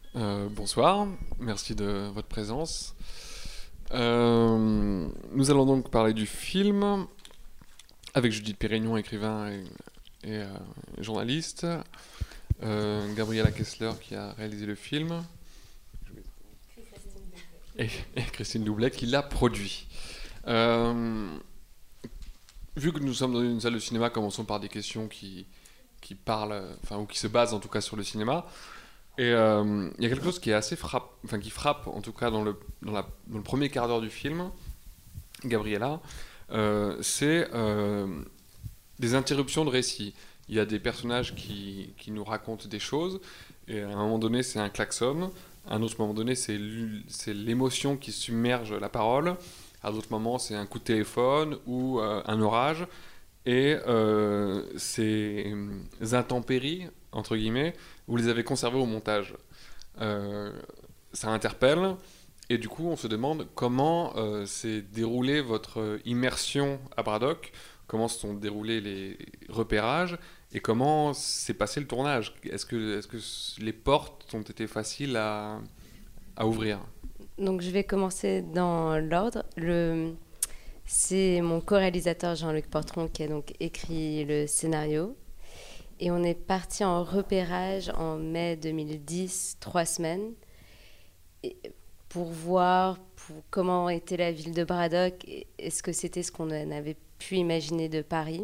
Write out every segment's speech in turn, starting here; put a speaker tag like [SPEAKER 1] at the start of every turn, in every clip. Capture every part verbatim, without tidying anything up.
[SPEAKER 1] Euh, bonsoir, merci de votre présence. Euh, nous allons donc parler du film avec Judith Pérignon, écrivain et, et, euh, journaliste, euh, Gabriella Kessler qui a réalisé le film et, et Christine Doublet qui l'a produit. Euh, Vu que nous sommes dans une salle de cinéma, commençons par des questions qui, qui parlent, enfin, ou qui se basent en tout cas sur le cinéma. Et euh, il y a quelque chose qui est assez frappe, enfin qui frappe en tout cas dans le, dans la, dans le premier quart d'heure du film, Gabriella, euh, c'est euh, des interruptions de récit. Il y a des personnages qui, qui nous racontent des choses, et à un moment donné c'est un klaxon, à un autre moment donné c'est l'u- c'est l'émotion qui submerge la parole, à d'autres moments c'est un coup de téléphone ou euh, un orage, et euh, ces intempéries, entre guillemets, vous les avez conservées au montage. Euh, Ça interpelle, et du coup on se demande comment euh, s'est déroulée votre immersion à Braddock, comment se sont déroulés les repérages, et comment s'est passé le tournage. Est-ce que, est-ce que les portes ont été faciles à, à ouvrir?
[SPEAKER 2] Donc je vais commencer dans l'ordre. Le... C'est mon co-réalisateur Jean-Luc Portron qui a donc écrit le scénario. Et on est parti en repérage en mai deux mille dix, trois semaines, et- pour voir pour comment était la ville de Braddock, et est-ce que c'était ce qu'on avait pu imaginer de Paris,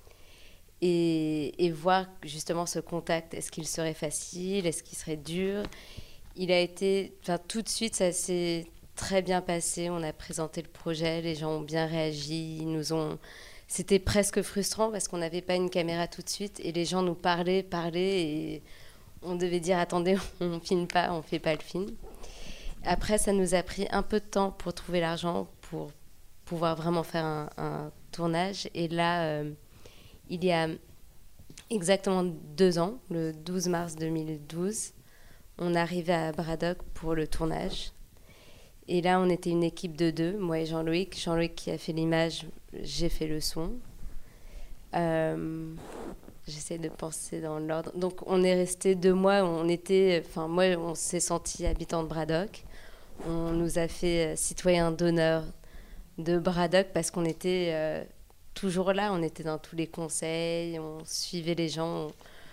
[SPEAKER 2] et, et voir justement ce contact. Est-ce qu'il serait facile, est-ce qu'il serait dur? Il a été, enfin, tout de suite, ça s'est très bien passé. On a présenté le projet, les gens ont bien réagi. Ils nous ont. C'était presque frustrant parce qu'on n'avait pas une caméra tout de suite et les gens nous parlaient, parlaient et on devait dire attendez, on ne filme pas, on ne fait pas le film. Après, ça nous a pris un peu de temps pour trouver l'argent pour pouvoir vraiment faire un, un tournage. Et là, euh, il y a exactement deux ans, le douze mars deux mille douze, on arrivait à Braddock pour le tournage. Et là, on était une équipe de deux, moi et Jean-Loïc. Jean-Loïc qui a fait l'image, j'ai fait le son. Euh, J'essaie de penser dans l'ordre. Donc, on est resté deux mois. On était, enfin, moi, on s'est senti habitant de Braddock. On nous a fait euh, citoyen d'honneur de Braddock parce qu'on était euh, toujours là. On était dans tous les conseils, on suivait les gens.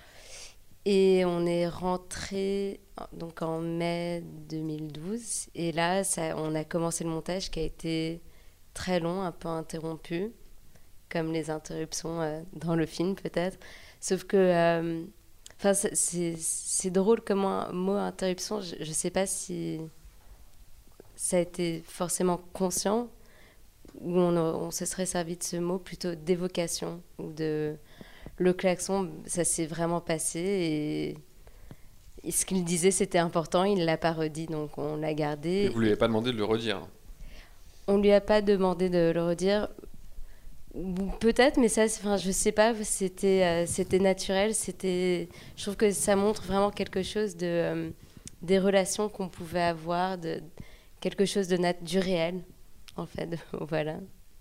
[SPEAKER 2] Et on est rentré donc en mai deux mille douze. Et là, ça, on a commencé le montage qui a été très long, un peu interrompu, comme les interruptions euh, dans le film peut-être. Sauf que, euh, enfin, c'est, c'est, c'est drôle comme un mot interruption. Je ne sais pas si ça a été forcément conscient ou on, on se serait servi de ce mot plutôt d'évocation ou de le klaxon. Ça s'est vraiment passé et Et ce qu'il disait, c'était important, il ne l'a pas redit, donc on l'a
[SPEAKER 1] Mais
[SPEAKER 2] gardé.
[SPEAKER 1] vous lui
[SPEAKER 2] Et
[SPEAKER 1] avez pas demandé de le redire.
[SPEAKER 2] on lui a pas demandé de le redire. Peut-être, mais ça, enfin, je sais pas, c'était, euh, c'était naturel. C'était, je trouve que ça montre vraiment quelque chose de, euh, des relations qu'on pouvait avoir, de, quelque chose de nat- du réel, en fait. Voilà.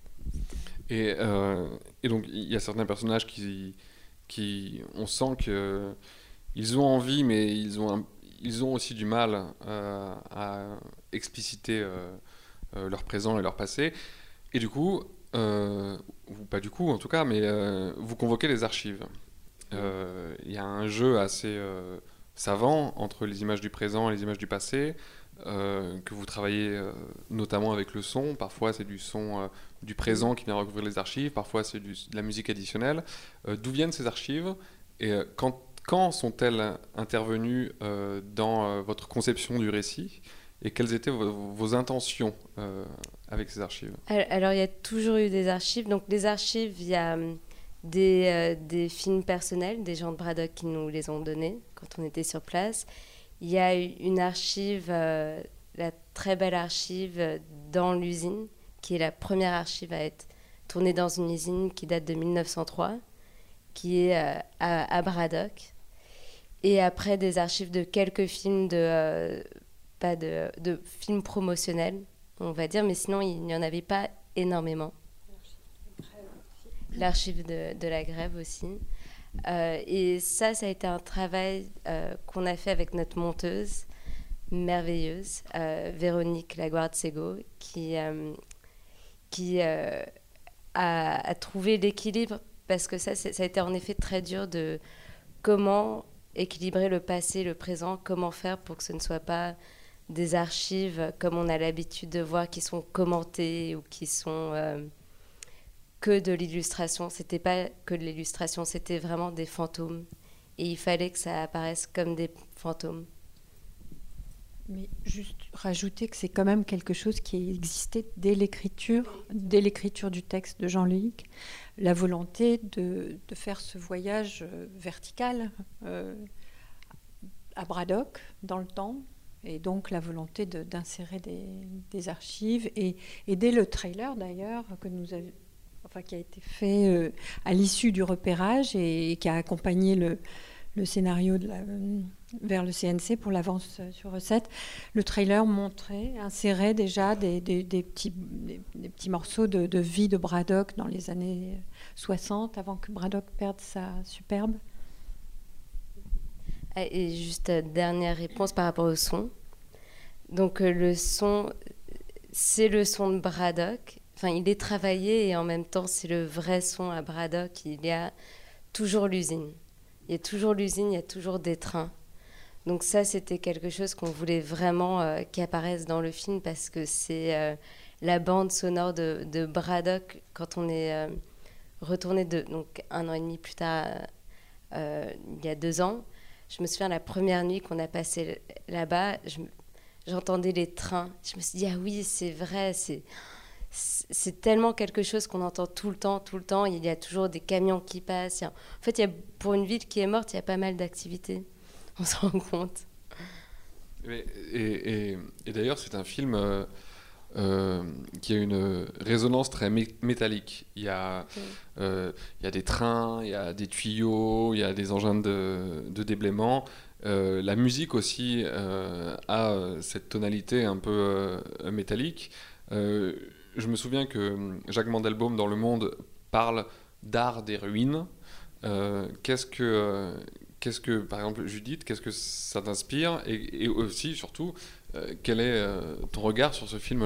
[SPEAKER 1] Et, euh, et donc il y a certains personnages qui, qui on sent que ils ont envie, mais ils ont, un- ils ont aussi du mal euh, à expliciter euh, euh, leur présent et leur passé. Et du coup, euh, ou pas du coup en tout cas, mais euh, vous convoquez les archives. Euh, Il y a un jeu assez euh, savant entre les images du présent et les images du passé, euh, que vous travaillez euh, notamment avec le son. Parfois c'est du son euh, du
[SPEAKER 2] Mm.
[SPEAKER 1] présent qui vient recouvrir les archives, parfois c'est du- de la musique additionnelle. Euh, D'où viennent ces archives et euh, quand, quand sont-elles intervenues euh, dans euh, votre conception du récit et quelles étaient vos, vos intentions euh, avec ces archives?
[SPEAKER 2] Alors, il y a toujours eu des archives. Donc, les archives, il y a hum, des, euh, des films personnels, des gens de Braddock qui nous les ont donnés quand on était sur place. Il y a eu une archive, euh, la très belle archive euh, dans l'usine, qui est la première archive à être tournée dans une usine qui date de mille neuf cent trois, qui est euh, à, à Braddock. Et après, des archives de quelques films de, euh, pas de, de films promotionnels, on va dire, mais sinon, il n'y en avait pas énormément. L'archive de, de la grève aussi. Euh, et ça, ça a été un travail euh, qu'on a fait avec notre monteuse. merveilleuse, euh, Véronique Laguarde-Sego, qui, euh, qui euh, a, a trouvé l'équilibre, parce que ça, ça a été en effet très dur de comment équilibrer le passé, le présent, comment faire pour que ce ne soit pas des archives comme on a l'habitude de voir qui sont commentées ou qui sont euh, que de l'illustration. C'était pas que de l'illustration, c'était vraiment des fantômes. Et il fallait que ça apparaisse comme des fantômes.
[SPEAKER 3] Mais juste rajouter que c'est quand même quelque chose qui existait dès l'écriture, dès l'écriture du texte de Jean-Luc, la volonté de, de faire ce voyage vertical euh, à Braddock dans le temps, et donc la volonté de, d'insérer des, des archives. Et, et dès le trailer d'ailleurs, que nous avons, enfin, qui a été fait euh, à l'issue du repérage et, et qui a accompagné le le scénario de la, vers le C N C pour l'avance sur recette, le trailer montrait, insérait déjà des, des, des, petits, des, des petits morceaux de, de vie de Braddock dans les années soixante, avant que Braddock perde sa superbe.
[SPEAKER 2] Et juste euh, dernière réponse par rapport au son. Donc euh, le son, c'est le son de Braddock. Enfin, il est travaillé et en même temps, c'est le vrai son à Braddock. Il y a toujours l'usine. Il y a toujours l'usine, il y a toujours des trains. Donc ça, c'était quelque chose qu'on voulait vraiment euh, qui apparaisse dans le film parce que c'est euh, la bande sonore de, de Braddock quand on est euh, retourné de, donc un an et demi plus tard, euh, il y a deux ans. Je me souviens la première nuit qu'on a passé là-bas, je, j'entendais les trains. Je me suis dit, ah oui, c'est vrai, c'est... c'est tellement quelque chose qu'on entend tout le temps, tout le temps. Il y a toujours des camions qui passent. En fait, il y a, pour une ville qui est morte, il y a pas mal d'activités. On se rend compte.
[SPEAKER 1] Et, et, et, et d'ailleurs, c'est un film euh, euh, qui a une résonance très mé- métallique. Il y a, oui. euh, il y a des trains, il y a des tuyaux, il y a des engins de, de déblaiement. Euh, la musique aussi euh, a cette tonalité un peu euh, métallique. Euh, Je me souviens que Jacques Mandelbaum, dans Le Monde, parle d'art des ruines. Euh, qu'est-ce que, euh, qu'est-ce que, par exemple, Judith, qu'est-ce que ça t'inspire et, et aussi, surtout, euh, quel est euh, ton regard sur ce film-là ?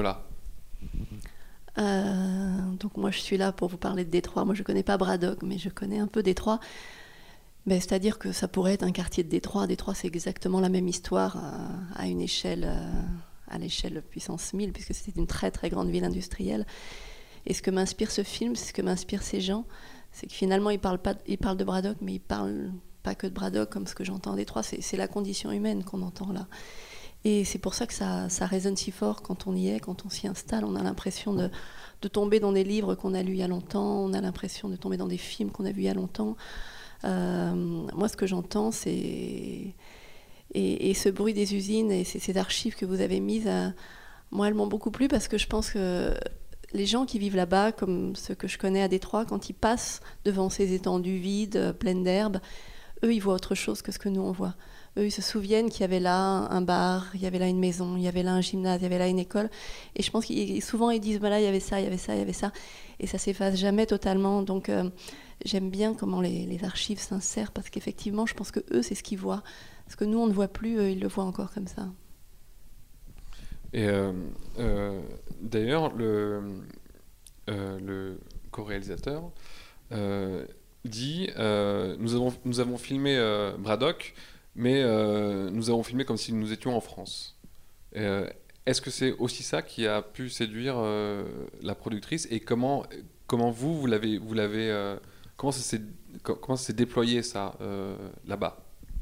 [SPEAKER 4] euh, Donc moi, je suis là pour vous parler de Détroit. Moi, je ne connais pas Braddock, mais je connais un peu Détroit. Mais c'est-à-dire que ça pourrait être un quartier de Détroit. Détroit, c'est exactement la même histoire à, à une échelle... Euh, à l'échelle puissance mille, puisque c'était une très très grande ville industrielle. Et ce que m'inspire ce film, c'est ce que m'inspirent ces gens, c'est que finalement ils parlent, pas, ils parlent de Braddock, mais ils parlent pas que de Braddock, comme ce que j'entends en Détroit, c'est, c'est la condition humaine qu'on entend là. Et c'est pour ça que ça, ça résonne si fort quand on y est, quand on s'y installe. On a l'impression de, de tomber dans des livres qu'on a lus il y a longtemps, on a l'impression de tomber dans des films qu'on a vus il y a longtemps. Euh, moi, ce que j'entends, c'est... Et, et ce bruit des usines et ces, ces archives que vous avez mises, à, moi, elles m'ont beaucoup plu parce que je pense que les gens qui vivent là-bas, comme ceux que je connais à Détroit, quand ils passent devant ces étendues vides, pleines d'herbe, eux, ils voient autre chose que ce que nous, on voit. Eux, ils se souviennent qu'il y avait là un bar, il y avait là une maison, il y avait là un gymnase, il y avait là une école. Et je pense qu'ils souvent, ils disent, voilà, il y avait ça, il y avait ça, il y avait ça. Et ça s'efface jamais totalement. Donc, euh, j'aime bien comment les, les archives s'insèrent parce qu'effectivement, je pense que eux, c'est ce qu'ils voient. Parce que nous, on ne voit plus, eux, ils le voient encore comme ça.
[SPEAKER 1] Et euh, euh, d'ailleurs, le, euh, le co-réalisateur euh, dit euh, nous, avons, nous avons filmé euh, Braddock, mais euh, nous avons filmé comme si nous étions en France. Euh, est-ce que c'est aussi ça qui a pu séduire euh, la productrice ? Et comment, comment vous, vous l'avez, vous l'avez, euh, comment, ça s'est, comment ça s'est déployé ça euh, là-bas ?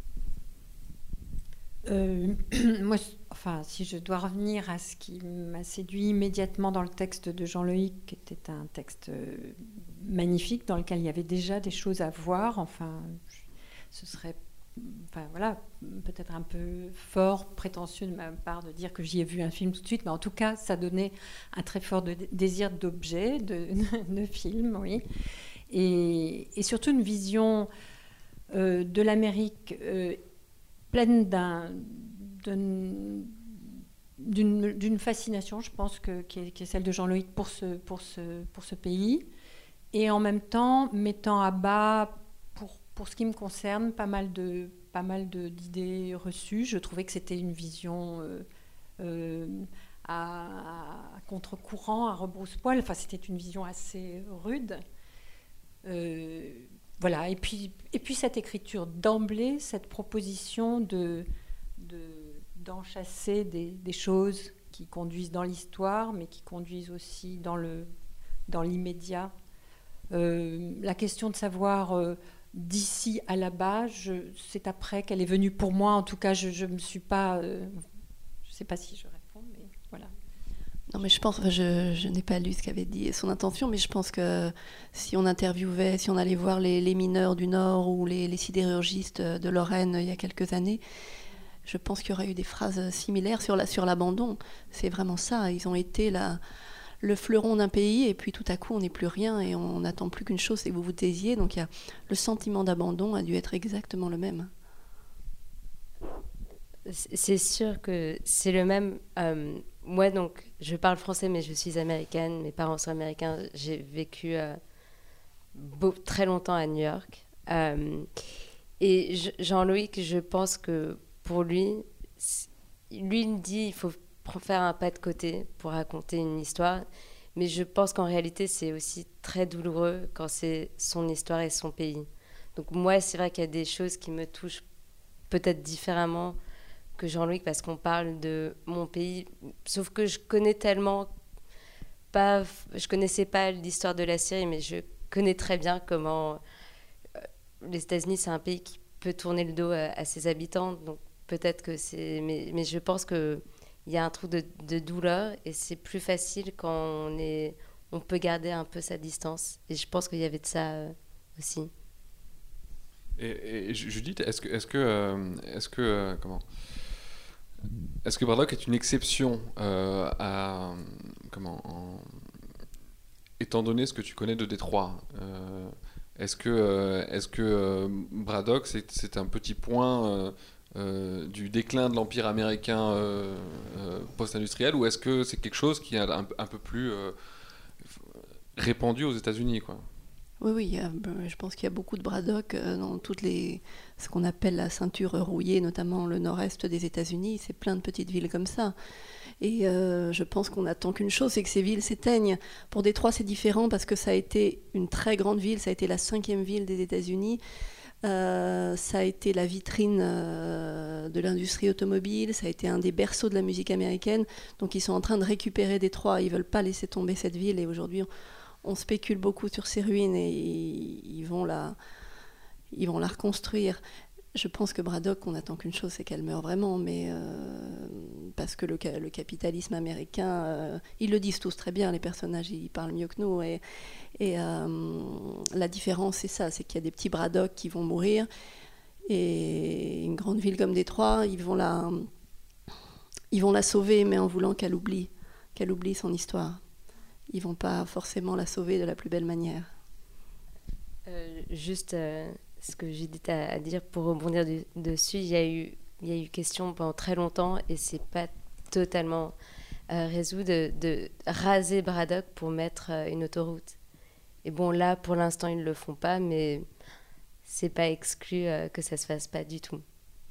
[SPEAKER 3] Euh, moi, enfin, si je dois revenir à ce qui m'a séduit immédiatement dans le texte de Jean-Loïc, qui était un texte magnifique, dans lequel il y avait déjà des choses à voir, enfin, ce serait, enfin, voilà, peut-être un peu fort, prétentieux de ma part de dire que j'y ai vu un film tout de suite, mais en tout cas, ça donnait un très fort de, désir d'objet, de, de film, oui, et, et surtout une vision euh, de l'Amérique euh, pleine d'un, d'une, d'une, d'une fascination, je pense, que, qui, est, qui est celle de Jean-Loïc pour ce, pour, ce, pour ce pays, et en même temps mettant à bas, pour, pour ce qui me concerne, pas mal de, pas mal de, d'idées reçues. Je trouvais que c'était une vision euh, euh, à, à contre-courant, à rebrousse-poil. Enfin, c'était une vision assez rude. Euh, voilà. Et puis, et puis cette écriture d'emblée, cette proposition de, de, d'enchasser des, des choses qui conduisent dans l'histoire, mais qui conduisent aussi dans, le, dans l'immédiat. Euh, la question de savoir euh, d'ici à là-bas, je, c'est après qu'elle est venue pour moi. En tout cas, je ne me suis pas... Euh, je ne sais pas si je réponds, mais voilà.
[SPEAKER 4] Non, mais je pense, je, je n'ai pas lu ce qu'avait dit son intention, mais je pense que si on interviewait, si on allait voir les, les mineurs du Nord ou les, les sidérurgistes de Lorraine il y a quelques années, je pense qu'il y aurait eu des phrases similaires sur, la, sur l'abandon. C'est vraiment ça. Ils ont été la, le fleuron d'un pays et puis tout à coup, on n'est plus rien et on n'attend plus qu'une chose, c'est que vous vous taisiez. Donc il y a, le sentiment d'abandon a dû être exactement le même.
[SPEAKER 2] C'est sûr que c'est le même. Euh, moi, donc, je parle français, mais je suis américaine. Mes parents sont américains. J'ai vécu euh, beau, très longtemps à New York. Euh, et je, Jean-Loïc, je pense que pour lui, lui il me dit il faut faire un pas de côté pour raconter une histoire. Mais je pense qu'en réalité, c'est aussi très douloureux quand c'est son histoire et son pays. Donc moi, c'est vrai qu'il y a des choses qui me touchent peut-être différemment que Jean-Loïc, parce qu'on parle de mon pays, sauf que je connais tellement pas, je connaissais pas l'histoire de la Syrie, mais je connais très bien comment euh, les États-Unis, c'est un pays qui peut tourner le dos à, à ses habitants, donc peut-être que c'est, mais, mais je pense que il y a un trou de, de douleur et c'est plus facile quand on est, on peut garder un peu sa distance, et je pense qu'il y avait de ça euh, aussi.
[SPEAKER 1] Et, et Judith, est-ce que, est-ce que, euh, est-ce que, euh, comment, est-ce que Braddock est une exception euh, à, comment, en, étant donné ce que tu connais de Détroit, euh, est-ce que, euh, est-ce que euh, Braddock c'est, c'est un petit point euh, euh, du déclin de l'empire américain euh, euh, post-industriel, ou est-ce que c'est quelque chose qui est un, un peu plus euh, répandu aux États-Unis, quoi?
[SPEAKER 4] Oui, oui, il y a, je pense qu'il y a beaucoup de Braddock dans toutes les, ce qu'on appelle la ceinture rouillée, notamment le nord-est des États-Unis. C'est plein de petites villes comme ça. Et euh, je pense qu'on n'attend qu'une chose, c'est que ces villes s'éteignent. Pour Détroit, c'est différent parce que ça a été une très grande ville, ça a été la cinquième ville des États-Unis. Euh, ça a été la vitrine euh, de l'industrie automobile, ça a été un des berceaux de la musique américaine. Donc ils sont en train de récupérer Détroit, ils ne veulent pas laisser tomber cette ville. Et aujourd'hui, on, on spécule beaucoup sur ces ruines et ils vont la, ils vont la reconstruire. Je pense que Braddock, on n'attend qu'une chose, c'est qu'elle meure vraiment, mais euh, parce que le, le capitalisme américain, euh, ils le disent tous très bien, les personnages, ils parlent mieux que nous, et, et euh, la différence, c'est ça, c'est qu'il y a des petits Braddock qui vont mourir, et une grande ville comme Détroit, ils vont la, ils vont la sauver, mais en voulant qu'elle oublie, qu'elle oublie son histoire. Ils ne vont pas forcément la sauver de la plus belle manière.
[SPEAKER 2] Euh, juste euh, ce que j'ai dit à, à dire pour rebondir du, dessus, il y a eu, il y a eu question pendant très longtemps, et c'est pas totalement euh, résolu, de, de raser Braddock pour mettre euh, une autoroute. Et bon, là, pour l'instant, ils ne le font pas, mais c'est pas exclu euh, que ça se fasse pas du tout.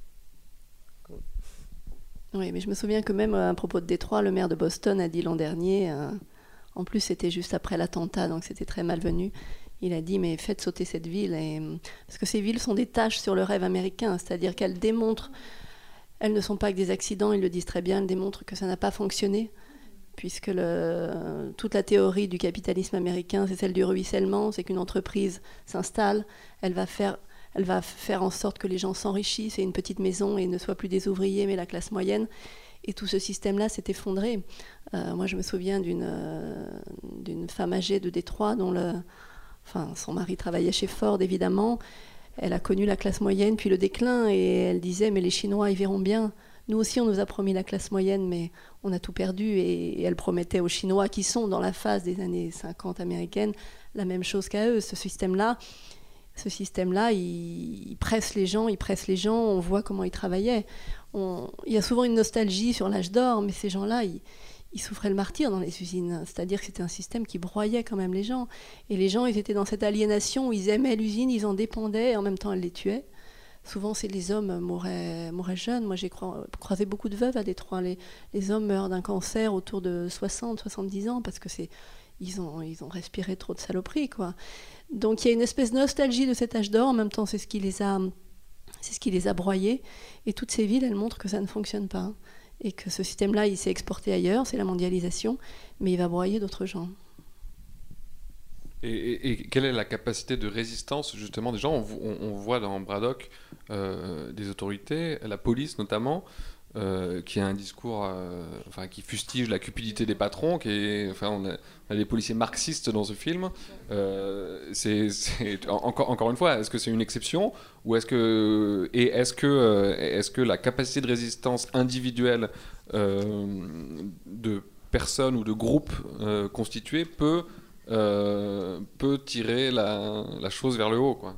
[SPEAKER 4] Oui, mais je me souviens que même à propos de Détroit, le maire de Boston a dit l'an dernier... Euh, En plus, c'était juste après l'attentat, donc c'était très malvenu. Il a dit, mais faites sauter cette ville. Et... Parce que ces villes sont des taches sur le rêve américain, c'est-à-dire qu'elles démontrent, elles ne sont pas que des accidents, ils le disent très bien, elles démontrent que ça n'a pas fonctionné, puisque le... toute la théorie du capitalisme américain, c'est celle du ruissellement, c'est qu'une entreprise s'installe, elle va faire... elle va faire en sorte que les gens s'enrichissent, et une petite maison, et ne soient plus des ouvriers, mais la classe moyenne. Et tout ce système-là s'est effondré. Euh, moi, je me souviens d'une, euh, d'une femme âgée de Détroit dont le, enfin, son mari travaillait chez Ford, évidemment. Elle a connu la classe moyenne, puis le déclin, et elle disait, mais les Chinois, ils verront bien. Nous aussi, on nous a promis la classe moyenne, mais on a tout perdu. Et, et elle promettait aux Chinois, qui sont dans la phase des années cinquante américaines, la même chose qu'à eux. Ce système-là, ce système-là, il, il presse les gens, il presse les gens, on voit comment ils travaillaient. On, il y a souvent une nostalgie sur l'âge d'or, mais ces gens-là, ils, ils souffraient le martyre dans les usines. C'est-à-dire que c'était un système qui broyait quand même les gens. Et les gens, ils étaient dans cette aliénation où ils aimaient l'usine, ils en dépendaient, et en même temps, elle les tuait. souvent c'est les hommes mouraient, mouraient jeunes. Moi j'ai cro- croisé beaucoup de veuves à Détroit. Les, les hommes meurent d'un cancer autour de soixante, soixante-dix ans parce que c'est, ils ont, ils ont respiré trop de saloperies, quoi. Donc il y a une espèce de nostalgie de cet âge d'or. En même temps, c'est ce qui les a, c'est ce qui les a broyés. Et toutes ces villes, elles montrent que ça ne fonctionne pas. Et que ce système-là, il s'est exporté ailleurs, c'est la mondialisation, mais il va broyer d'autres gens.
[SPEAKER 1] Et, et, et quelle est la capacité de résistance, justement, des gens? On, on, on voit dans Braddock euh, des autorités, la police notamment, euh, qui a un discours, euh, enfin, qui fustige la cupidité des patrons, qui est, enfin, on a, on a des policiers marxistes dans ce film. Euh, c'est, c'est, encore, encore une fois, est-ce que c'est une exception ou est-ce que, et est-ce que, euh, est-ce que la capacité de résistance individuelle euh, de personnes ou de groupes euh, constitués peut Euh, peut tirer la, la chose vers le haut, quoi?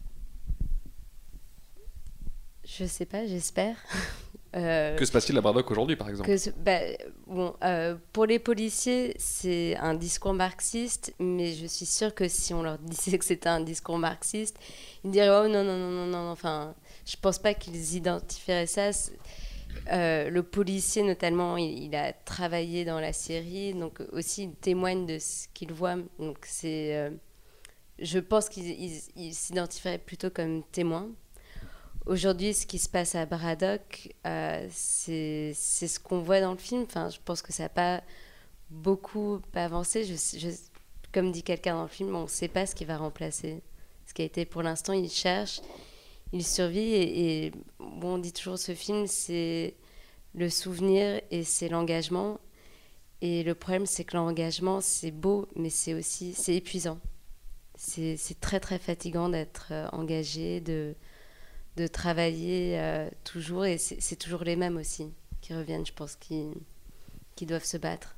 [SPEAKER 2] Je sais pas, j'espère. euh,
[SPEAKER 1] Que se passe-t-il à Braddock aujourd'hui, par exemple?
[SPEAKER 2] que ce- bah, bon, euh, pour les policiers, c'est un discours marxiste, mais je suis sûre que si on leur disait que c'était un discours marxiste, ils diraient oh non non non non non. Enfin, je pense pas qu'ils identifieraient ça. Euh, le policier, notamment, il, il a travaillé dans la série, donc aussi il témoigne de ce qu'il voit. Donc c'est, euh, je pense qu'il il, il s'identifierait plutôt comme témoin. Aujourd'hui, ce qui se passe à Braddock, euh, c'est, c'est ce qu'on voit dans le film. Enfin, je pense que ça n'a pas beaucoup avancé. Je, je, comme dit quelqu'un dans le film, on ne sait pas ce qui va remplacer. Ce qui a été pour l'instant, il cherche. Il survit et, et bon, on dit toujours ce film, c'est le souvenir et c'est l'engagement. Et le problème, c'est que l'engagement, c'est beau, mais c'est aussi c'est épuisant. C'est, c'est très, très fatigant d'être euh, engagé, de, de travailler euh, toujours. Et c'est, c'est toujours les mêmes aussi qui reviennent, je pense, qui, qui doivent se battre.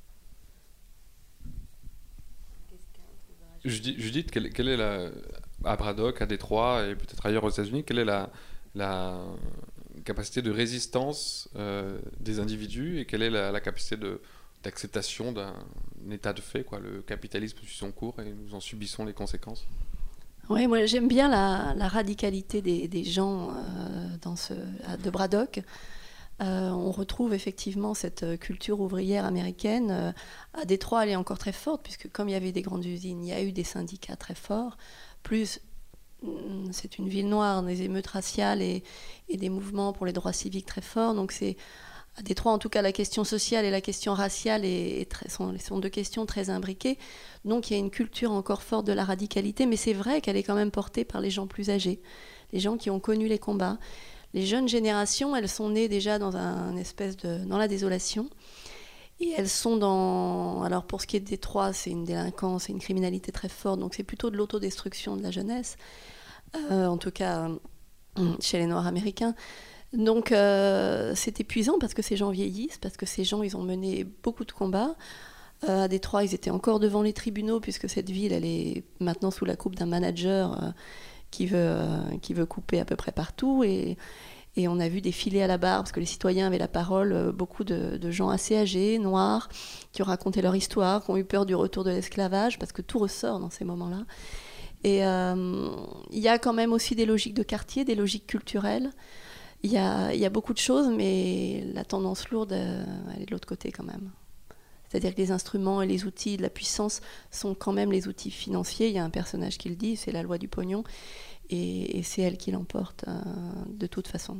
[SPEAKER 1] Judith, Judith quelle, quelle est la... à Braddock, à Détroit et peut-être ailleurs aux États-Unis, quelle est la, la capacité de résistance euh, des individus et quelle est la, la capacité de, d'acceptation d'un état de fait, quoi? Le capitalisme suit son cours et nous en subissons les conséquences.
[SPEAKER 4] Oui, moi j'aime bien la, la radicalité des, des gens euh, dans ce, de Braddock. Euh, on retrouve effectivement cette culture ouvrière américaine. Euh, à Détroit, elle est encore très forte, puisque comme il y avait des grandes usines, il y a eu des syndicats très forts. Plus, c'est une ville noire, des émeutes raciales et, et des mouvements pour les droits civiques très forts. Donc c'est, à Détroit, en tout cas, la question sociale et la question raciale est, est très, sont, sont deux questions très imbriquées. Donc il y a une culture encore forte de la radicalité, mais c'est vrai qu'elle est quand même portée par les gens plus âgés, les gens qui ont connu les combats. Les jeunes générations, elles sont nées déjà dans un espèce de, dans la désolation. Et elles sont dans... Alors pour ce qui est de Détroit, c'est une délinquance, c'est une criminalité très forte, donc c'est plutôt de l'autodestruction de la jeunesse, euh, en tout cas chez les Noirs américains. Donc euh, c'est épuisant parce que ces gens vieillissent, parce que ces gens, ils ont mené beaucoup de combats. Euh, à Détroit, ils étaient encore devant les tribunaux, puisque cette ville, elle est maintenant sous la coupe d'un manager euh, qui veut, euh, qui veut couper à peu près partout. Et, et on a vu défiler à la barre, parce que les citoyens avaient la parole, euh, beaucoup de, de gens assez âgés, noirs, qui ont raconté leur histoire, qui ont eu peur du retour de l'esclavage, parce que tout ressort dans ces moments-là. Et il euh, y a quand même aussi des logiques de quartier, des logiques culturelles. Il y a, y a beaucoup de choses, mais la tendance lourde, euh, elle est de l'autre côté quand même. C'est-à-dire que les instruments et les outils de la puissance sont quand même les outils financiers. Il y a un personnage qui le dit, c'est la loi du pognon. Et, et c'est elle qui l'emporte euh, de toute façon.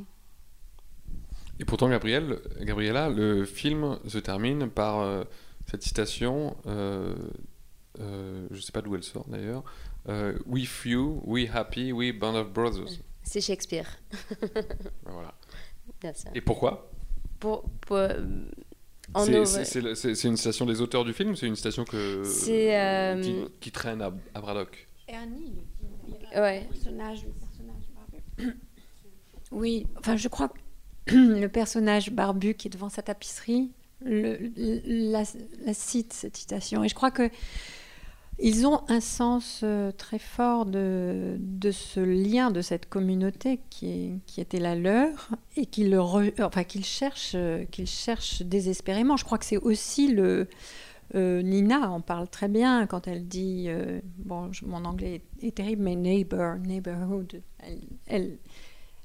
[SPEAKER 1] Et pourtant, Gabriel, Gabriella, le film se termine par euh, cette citation, euh, euh, je ne sais pas d'où elle sort d'ailleurs, euh, « We few, we happy, we band of brothers ».
[SPEAKER 2] C'est Shakespeare.
[SPEAKER 1] Voilà.
[SPEAKER 2] Bien sûr.
[SPEAKER 1] Et pourquoi?
[SPEAKER 2] Pour, pour, euh, en
[SPEAKER 1] c'est,
[SPEAKER 2] nos...
[SPEAKER 1] c'est, c'est, c'est, c'est une citation des auteurs du film ou c'est une citation que,
[SPEAKER 2] c'est, euh...
[SPEAKER 1] qui, qui traîne à, à Braddock?
[SPEAKER 3] Ernie le dit.
[SPEAKER 2] Ouais.
[SPEAKER 3] Le personnage, le personnage barbu. Oui, enfin je crois que le personnage barbu qui est devant sa tapisserie le, la, la cite, cette citation. Et je crois que ils ont un sens euh, très fort de, de ce lien, de cette communauté qui, est, qui était la leur et qu'ils, le re, enfin, qu'ils, cherchent, euh, qu'ils cherchent désespérément. Je crois que c'est aussi le... Euh, Nina en parle très bien quand elle dit... Euh, bon, je, mon anglais est, est terrible, mais neighbor, neighborhood. Elle, elle,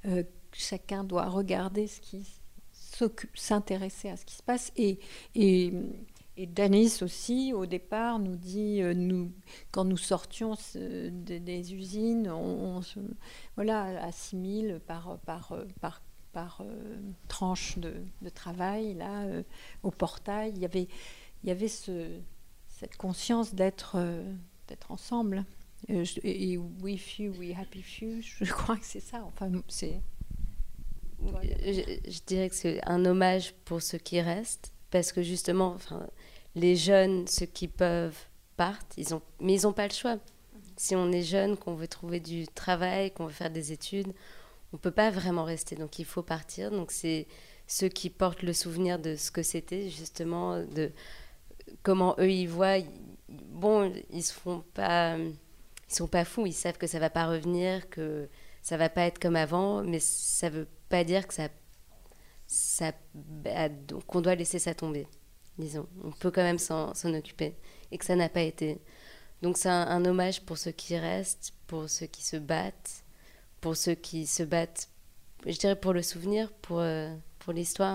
[SPEAKER 3] euh, chacun doit regarder ce qui s'occupe, s'intéresser à ce qui se passe. Et, et, et Janice aussi, au départ, nous dit, euh, nous, quand nous sortions ce, des, des usines, on, on se, voilà, à six mille par, par, par, par euh, tranche de, de travail, là, euh, au portail, il y avait, il y avait ce, cette conscience d'être, euh, d'être ensemble. Euh, je, et we few, we happy few, je crois que c'est ça. Enfin, c'est...
[SPEAKER 2] Je, je dirais que c'est un hommage pour ceux qui restent, parce que justement, enfin, les jeunes, ceux qui peuvent, partent, ils ont, mais ils n'ont pas le choix. Si on est jeune, qu'on veut trouver du travail, qu'on veut faire des études, on ne peut pas vraiment rester, donc il faut partir. Donc c'est ceux qui portent le souvenir de ce que c'était, justement, de comment eux ils voient. Bon, ils se font pas, ils sont pas fous, ils savent que ça ne va pas revenir, que ça ne va pas être comme avant, mais ça ne veut pas dire que ça, ça, bah, qu'on doit laisser ça tomber, disons. On peut quand même s'en, s'en occuper, et que ça n'a pas été. Donc c'est un, un hommage pour ceux qui restent, pour ceux qui se battent, pour ceux qui se battent, je dirais pour le souvenir, pour, euh, pour l'histoire.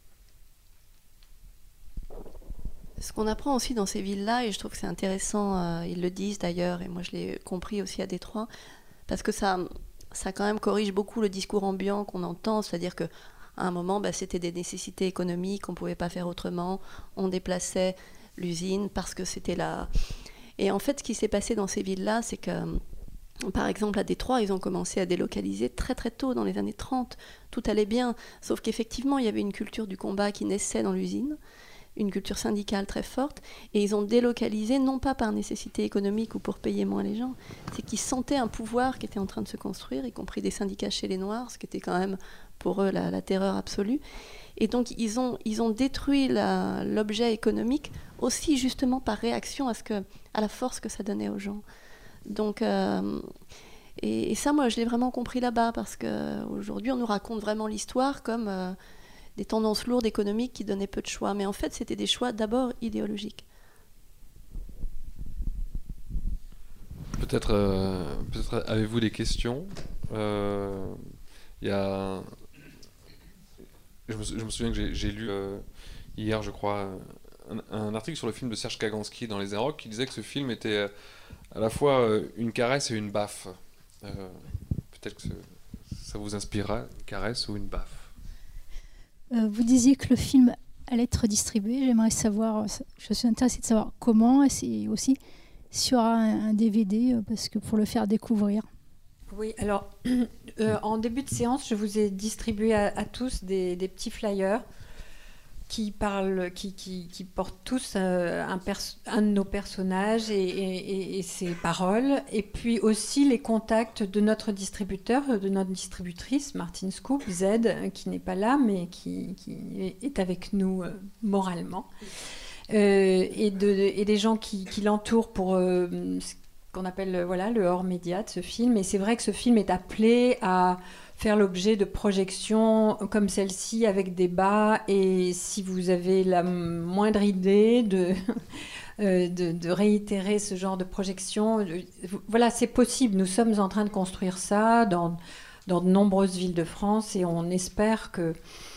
[SPEAKER 4] Ce qu'on apprend aussi dans ces villes-là, et je trouve que c'est intéressant, euh, ils le disent d'ailleurs, et moi je l'ai compris aussi à Détroit, parce que ça, ça quand même corrige beaucoup le discours ambiant qu'on entend, c'est-à-dire qu'à un moment, bah, c'était des nécessités économiques, on ne pouvait pas faire autrement, on déplaçait l'usine parce que c'était là. Et en fait, ce qui s'est passé dans ces villes-là, c'est que, par exemple, à Détroit, ils ont commencé à délocaliser très très tôt, dans les années trente. Tout allait bien, sauf qu'effectivement, il y avait une culture du combat qui naissait dans l'usine, une culture syndicale très forte, et ils ont délocalisé, non pas par nécessité économique ou pour payer moins les gens, c'est qu'ils sentaient un pouvoir qui était en train de se construire, y compris des syndicats chez les Noirs, ce qui était quand même pour eux la, la terreur absolue. Et donc ils ont, ils ont détruit la, l'objet économique aussi justement par réaction à, ce que, à la force que ça donnait aux gens. Donc, euh, et, et ça, moi, je l'ai vraiment compris là-bas, parce qu'aujourd'hui, on nous raconte vraiment l'histoire comme... Euh, des tendances lourdes économiques qui donnaient peu de choix. Mais en fait, c'était des choix d'abord idéologiques.
[SPEAKER 1] Peut-être, euh, peut-être avez-vous des questions. euh, y a... je, me, je me souviens que j'ai, j'ai lu euh, hier, je crois, un, un article sur le film de Serge Kaganski dans Les Inrocks qui disait que ce film était à la fois une caresse et une baffe. Euh, peut-être que ça vous inspirera, une caresse ou une baffe.
[SPEAKER 5] Euh, vous disiez que le film allait être distribué. J'aimerais savoir, je suis intéressée de savoir comment, et aussi s'il y aura un, un D V D, parce que pour le faire découvrir.
[SPEAKER 3] Oui, alors euh, en début de séance, je vous ai distribué à, à tous des, des petits flyers qui parlent, qui, qui, qui portent tous euh, un, pers- un de nos personnages et, et, et ses paroles, et puis aussi les contacts de notre distributeur, de notre distributrice, Martine Scoop, Z, qui n'est pas là, mais qui, qui est avec nous euh, moralement, euh, et, de, et des gens qui, qui l'entourent pour euh, ce qu'on appelle voilà, le hors-média de ce film. Et c'est vrai que ce film est appelé à faire l'objet de projections comme celle-ci avec débat, et si vous avez la moindre idée de, euh, de, de réitérer ce genre de projection, euh, voilà, c'est possible. Nous sommes en train de construire ça dans, dans de nombreuses villes de France, et on espère que,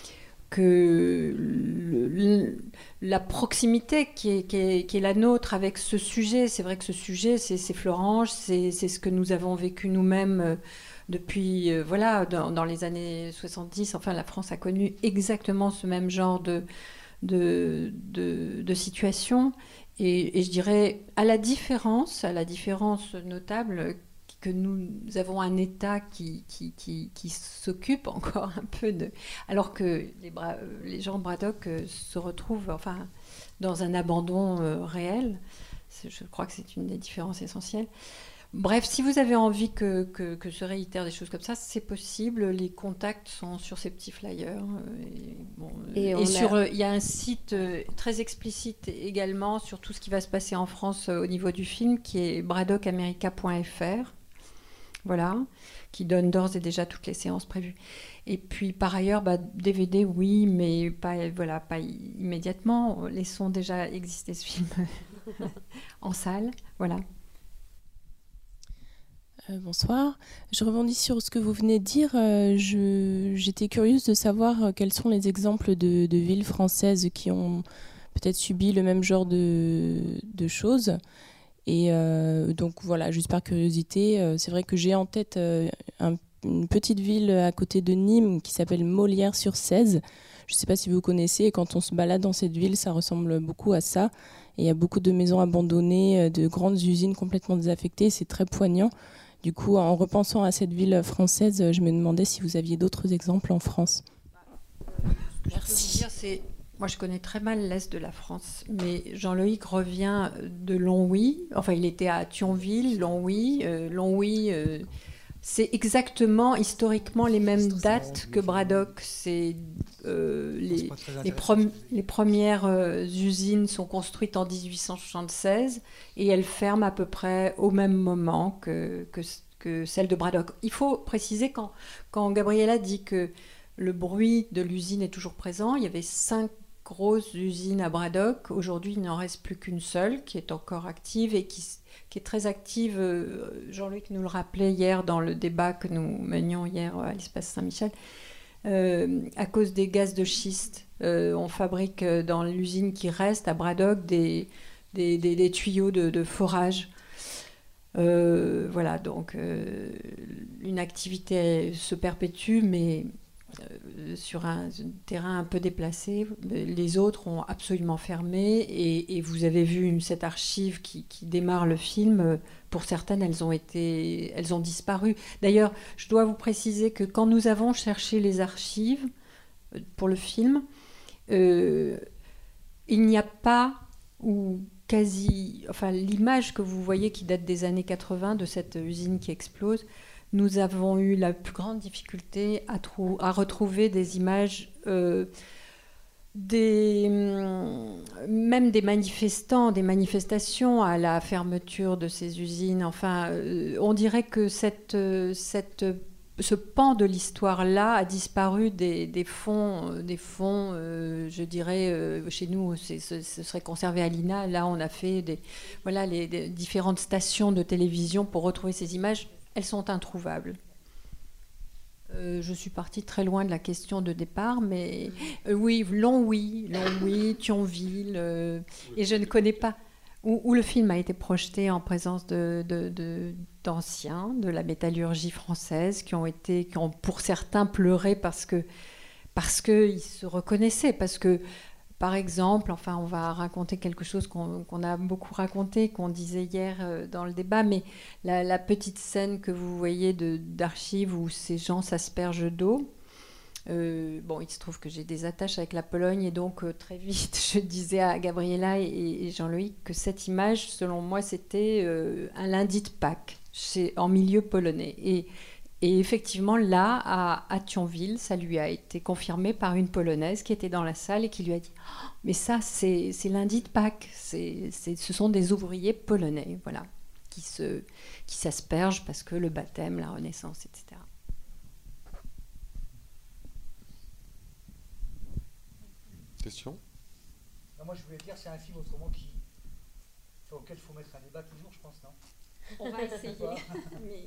[SPEAKER 3] que le, le, la proximité qui est, qui, est, qui est la nôtre avec ce sujet, c'est vrai que ce sujet, c'est, c'est Florange, c'est, c'est ce que nous avons vécu nous-mêmes euh, depuis, euh, voilà, dans, dans les années soixante-dix, enfin, la France a connu exactement ce même genre de, de, de, de situation. Et, et je dirais, à la différence, à la différence notable, que nous avons un État qui, qui, qui, qui s'occupe encore un peu de... Alors que les, bra... les gens de Braddock euh, se retrouvent enfin, dans un abandon euh, réel. C'est, je crois que c'est une des différences essentielles. Bref, si vous avez envie que, que, que se réitèrent des choses comme ça, c'est possible. Les contacts sont sur ces petits flyers. Et, bon, et, et sur, a... il y a un site très explicite également sur tout ce qui va se passer en France au niveau du film, qui est braddock america point f r. Voilà, qui donne d'ores et déjà toutes les séances prévues. Et puis par ailleurs, bah, D V D, oui, mais pas, voilà, pas immédiatement. Laissons déjà exister ce film en salle. Voilà.
[SPEAKER 6] Euh, bonsoir. Je rebondis sur ce que vous venez de dire. Euh, je, j'étais curieuse de savoir euh, quels sont les exemples de, de villes françaises qui ont peut-être subi le même genre de, de choses. Et euh, donc voilà, juste par curiosité, euh, c'est vrai que j'ai en tête euh, un, une petite ville à côté de Nîmes qui s'appelle Molières-sur-Cèze. Je ne sais pas si vous connaissez, et quand on se balade dans cette ville, ça ressemble beaucoup à ça. Et il y a beaucoup de maisons abandonnées, de grandes usines complètement désaffectées, c'est très poignant. Du coup, en repensant à cette ville française, je me demandais si vous aviez d'autres exemples en France.
[SPEAKER 3] Merci. Dire, c'est... Moi, je connais très mal l'Est de la France, mais Jean-Loïc revient de Longwy. Enfin, il était à Thionville, Longwy. Euh, Longwy, euh, c'est exactement, historiquement, les mêmes dates que Braddock. C'est, euh, les, les, prom- les premières euh, usines sont construites en dix-huit cent soixante-seize et elles ferment à peu près au même moment que, que, que celle de Braddock. Il faut préciser, quand, quand Gabriella dit que le bruit de l'usine est toujours présent, il y avait cinq grosses usines à Braddock. Aujourd'hui, il n'en reste plus qu'une seule qui est encore active et qui, qui est très active. Jean-Luc nous le rappelait hier dans le débat que nous menions hier à l'espace Saint-Michel. Euh, à cause des gaz de schiste, euh, on fabrique dans l'usine qui reste à Braddock des, des, des, des tuyaux de, de forage. Euh, voilà, donc euh, une activité se perpétue, mais Euh, sur un, un terrain un peu déplacé. Les autres ont absolument fermé et, et vous avez vu une, cette archive qui, qui démarre le film. Pour certaines, elles ont, été, elles ont disparu. D'ailleurs, je dois vous préciser que quand nous avons cherché les archives pour le film, euh, il n'y a pas, ou quasi... Enfin, l'image que vous voyez qui date des années quatre-vingts de cette usine qui explose, nous avons eu la plus grande difficulté à, trou- à retrouver des images, euh, des, même des manifestants, des manifestations à la fermeture de ces usines. Enfin, euh, on dirait que cette, cette, ce pan de l'histoire-là a disparu des, des fonds, des fonds euh, je dirais, euh, chez nous, c'est, ce, ce serait conservé à l'I N A. Là, on a fait des, voilà, les, les différentes stations de télévision pour retrouver ces images. Elles sont introuvables. Euh, je suis partie très loin de la question de départ, mais euh, oui, Longwy, Longwy, Thionville, euh, et je ne connais pas où, où le film a été projeté en présence de, de, de, d'anciens de la métallurgie française qui ont été, qui ont pour certains pleuré parce que parce que ils se reconnaissaient, parce que par exemple, enfin, on va raconter quelque chose qu'on, qu'on a beaucoup raconté, qu'on disait hier euh, dans le débat, mais la, la petite scène que vous voyez de, d'archives où ces gens s'aspergent d'eau. Euh, bon, il se trouve que j'ai des attaches avec la Pologne et donc euh, très vite, je disais à Gabriella et, et Jean-Loïc que cette image, selon moi, c'était euh, un lundi de Pâques chez, en milieu polonais. Et, Et effectivement, là, à, à Thionville, ça lui a été confirmé par une Polonaise qui était dans la salle et qui lui a dit oh, « Mais ça, c'est, c'est lundi de Pâques. C'est, c'est, ce sont des ouvriers polonais, voilà, qui, se, qui s'aspergent parce que le baptême, la Renaissance, et cetera »
[SPEAKER 1] Question ?
[SPEAKER 7] Non, moi, je voulais dire, c'est un film autrement qui, sur lequel il faut mettre un débat toujours, je pense, non ?
[SPEAKER 3] On va essayer, mais...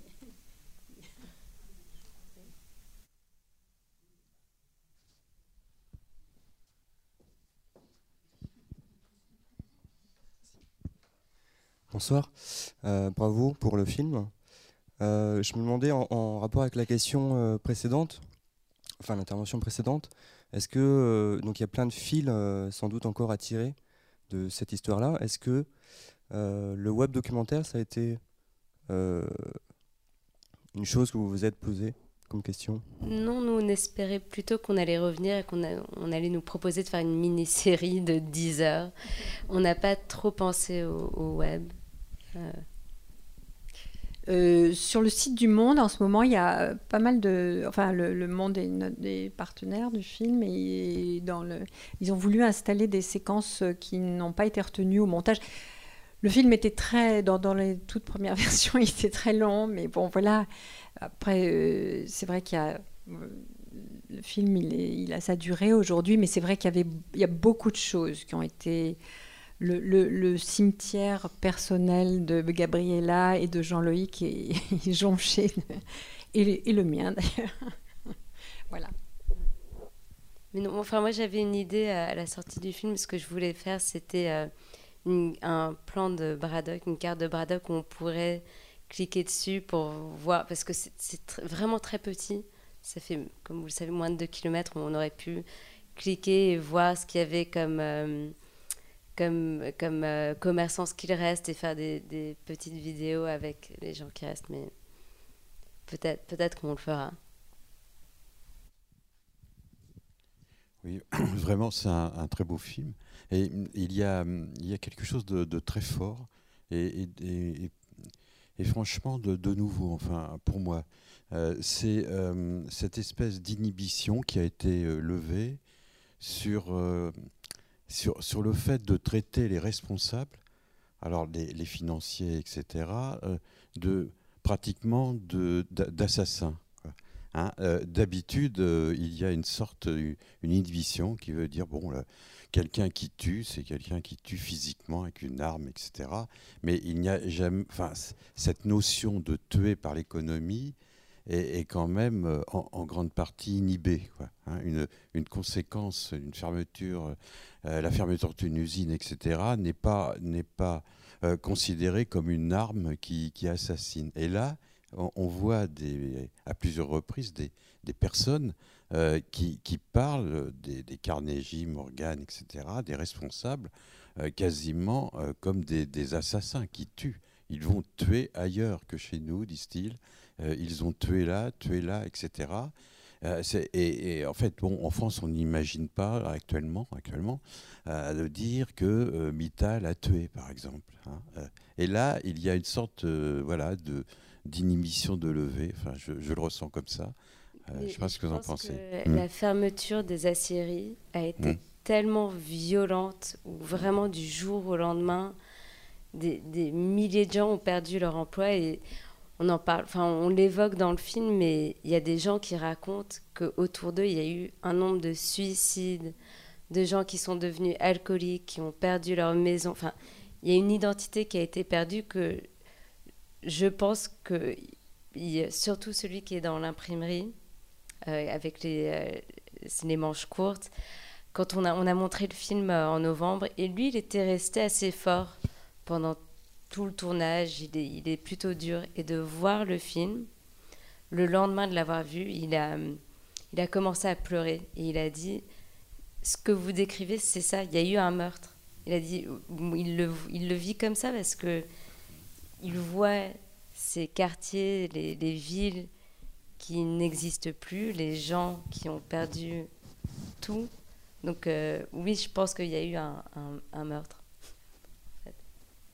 [SPEAKER 8] Bonsoir, euh, bravo pour le film. Euh, je me demandais en, en rapport avec la question euh, précédente, enfin l'intervention précédente, est-ce que, euh, donc il y a plein de fils euh, sans doute encore à tirer de cette histoire-là, est-ce que euh, le web documentaire ça a été euh, une chose que vous vous êtes posée comme question ?
[SPEAKER 2] Non, nous on espérait plutôt qu'on allait revenir et qu'on a, on allait nous proposer de faire une mini-série de dix heures. On n'a pas trop pensé au, au web. Euh...
[SPEAKER 3] Euh, sur le site du Monde, en ce moment, il y a pas mal de... Enfin, le, le Monde est notre, des partenaires du film et dans le, ils ont voulu installer des séquences qui n'ont pas été retenues au montage. Le film était très... Dans, dans les toutes premières versions, il était très long, mais bon, voilà. Après, euh, c'est vrai qu'il y a... Le film, il, est, il a sa durée aujourd'hui, mais c'est vrai qu'il y avait, il y a beaucoup de choses qui ont été le, le, le cimetière personnel de Gabriella et de Jean-Loïc est, est jonché, de, et, et le mien d'ailleurs. Voilà.
[SPEAKER 2] Mais non, enfin, moi j'avais une idée à la sortie du film. Ce que je voulais faire, c'était euh, une, un plan de Braddock, une carte de Braddock où on pourrait cliquer dessus pour voir, parce que c'est, c'est tr- vraiment très petit. Ça fait, comme vous le savez, moins de deux kilomètres, où on aurait pu cliquer et voir ce qu'il y avait comme, euh, comme, comme euh, commerçants, ce qu'il reste, et faire des, des petites vidéos avec les gens qui restent. Mais peut-être, peut-être qu'on le fera.
[SPEAKER 9] Oui, vraiment, c'est un, un très beau film. Et il y a, il y a quelque chose de, de très fort et, et, et, et franchement de, de nouveau, enfin, pour moi. Euh, c'est euh, cette espèce d'inhibition qui a été euh, levée sur, euh, sur, sur le fait de traiter les responsables, alors les, les financiers, et cetera, euh, de, pratiquement de, d'assassins. Hein, euh, d'habitude, euh, il y a une sorte, une inhibition qui veut dire, bon, là, quelqu'un qui tue, c'est quelqu'un qui tue physiquement avec une arme, et cetera. Mais il n'y a jamais, enfin, cette notion de tuer par l'économie est, est quand même euh, en, en grande partie inhibée, quoi, hein, une, une conséquence, une fermeture, euh, la fermeture d'une usine, et cetera, n'est pas, n'est pas euh, considérée comme une arme qui, qui assassine. Et là, on voit des, à plusieurs reprises des, des personnes euh, qui, qui parlent des, des Carnegie, Morgan, et cetera, des responsables, euh, quasiment euh, comme des, des assassins qui tuent. Ils vont tuer ailleurs que chez nous, disent-ils. Euh, ils ont tué là, tué là, et cetera. Euh, c'est, et, et en fait, bon, en France, on n'imagine pas actuellement, actuellement euh, de dire que euh, Mittal a tué, par exemple. Hein. Euh, et là, il y a une sorte euh, voilà, de d'inhibition de levée, enfin, je, je le ressens comme ça. Euh, je ne sais pas ce que vous en pensez.
[SPEAKER 2] Mmh. La fermeture des aciéries a été mmh. tellement violente, où vraiment du jour au lendemain, des, des milliers de gens ont perdu leur emploi, et on en parle, enfin on l'évoque dans le film, mais il y a des gens qui racontent qu'autour d'eux, il y a eu un nombre de suicides, de gens qui sont devenus alcooliques, qui ont perdu leur maison. Enfin, il y a une identité qui a été perdue que je pense que, surtout celui qui est dans l'imprimerie, euh, avec les, euh, les manches courtes, quand on a, on a montré le film en novembre, et lui, il était resté assez fort pendant tout le tournage, il est, il est plutôt dur. Et de voir le film, le lendemain de l'avoir vu, il a, il a commencé à pleurer. Et il a dit, ce que vous décrivez, c'est ça, il y a eu un meurtre. Il a dit, il le, il le vit comme ça parce que il voit ces quartiers, les, les villes qui n'existent plus, les gens qui ont perdu tout. Donc euh, oui, je pense qu'il y a eu un, un, un meurtre. En fait.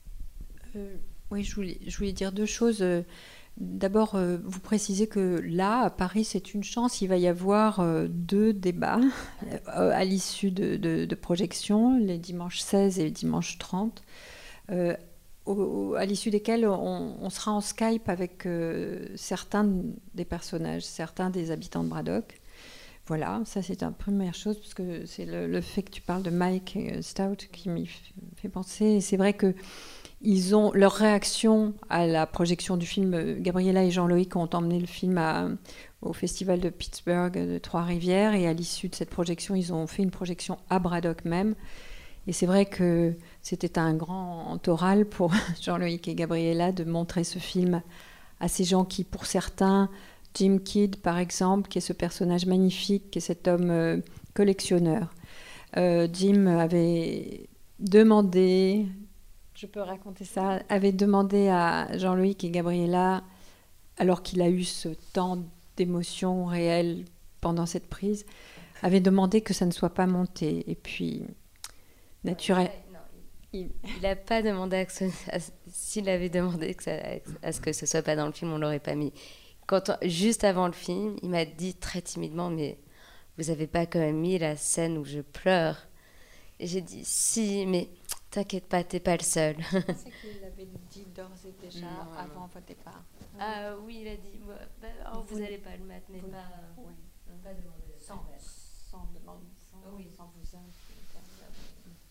[SPEAKER 3] euh, oui, je voulais, je voulais dire deux choses. D'abord, euh, vous précisez que là, à Paris, c'est une chance. Il va y avoir euh, deux débats euh, à l'issue de, de, de projections, les dimanches seize et les dimanches trente. Euh, Au, à l'issue desquels on, on sera en Skype avec euh, certains des personnages, certains des habitants de Braddock. Voilà, ça c'est la première chose, parce que c'est le, le fait que tu parles de Mike Stout qui m'y fait penser. Et c'est vrai que ils ont leur réaction à la projection du film. Gabriella et Jean-Loïc ont emmené le film à, au festival de Pittsburgh de Trois-Rivières, et à l'issue de cette projection, ils ont fait une projection à Braddock même. Et c'est vrai que c'était un grand oral pour Jean-Loïc et Gabriella de montrer ce film à ces gens qui, pour certains, Jim Kidd par exemple, qui est ce personnage magnifique, qui est cet homme euh, collectionneur. Euh, Jim avait demandé, je peux raconter ça, avait demandé à Jean-Loïc et Gabriella, alors qu'il a eu ce temps d'émotion réelle pendant cette prise, avait demandé que ça ne soit pas monté. Et puis... naturel.
[SPEAKER 2] Il n'a pas demandé à que ce, à, s'il avait demandé que ça, à ce que ce soit pas dans le film, on l'aurait pas mis. Quand on, juste avant le film, il m'a dit très timidement, mais vous avez pas quand même mis la scène où je pleure? Et j'ai dit si, mais t'inquiète pas, t'es pas le seul.
[SPEAKER 3] C'est qu'il l'avait dit d'ores et déjà non, avant votre départ.
[SPEAKER 2] Ah oui, il a dit, bah, bah, oh, vous n'allez pas le mettre, mais pas,
[SPEAKER 3] oui.
[SPEAKER 2] pas demander.
[SPEAKER 3] Sans, sans demander, sans, oui. sans vous inviter.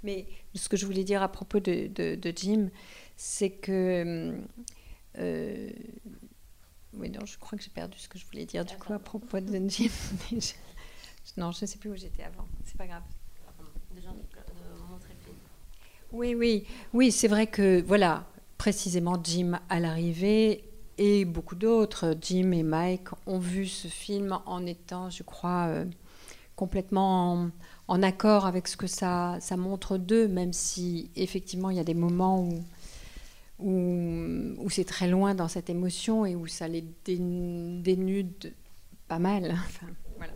[SPEAKER 3] Mais ce que je voulais dire à propos de, de, de Jim, c'est que... Euh, oui, non, je crois que j'ai perdu ce que je voulais dire du coup à propos de Jim. Non, je ne sais plus où j'étais avant. C'est pas grave.
[SPEAKER 2] Des gens de montrer le film.
[SPEAKER 3] Oui, oui, oui, c'est vrai que voilà, précisément Jim à l'arrivée et beaucoup d'autres, Jim et Mike, ont vu ce film en étant, je crois, euh, complètement en, en accord avec ce que ça, ça montre d'eux, même si effectivement il y a des moments où, où, où c'est très loin dans cette émotion et où ça les dénude pas mal. Enfin, voilà.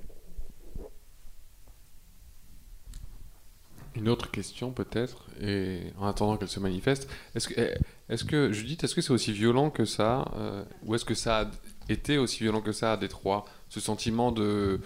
[SPEAKER 1] Une autre question peut-être, et en attendant qu'elle se manifeste, est-ce que, est-ce que Judith, est-ce que c'est aussi violent que ça, euh, ou est-ce que ça a été aussi violent que ça à Détroit, ce sentiment de,